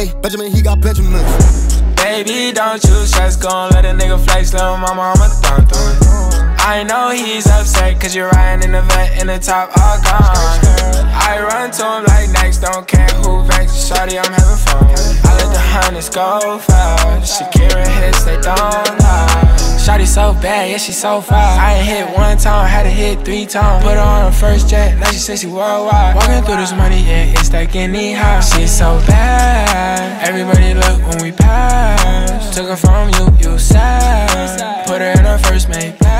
Hey, Benjamin, he got Benjamins. Baby, don't you stress, gon' let a nigga flex, little mama, I'ma thumb through it. I know he's upset, cause you're riding in the vet in the top all gone. I run to him like next, don't care who vex, shawty, I'm having fun. I let the hunters go fast, Shakira hits, they don't lie. Shawty so bad, yeah, she so fine. I ain't hit one time, had to hit 3 times. Put her on her first jet, now she says she worldwide. Walking through this money, yeah, it's like any house. She's so bad, everybody look when we pass. Took her from you, you sad. Put her in her first mate.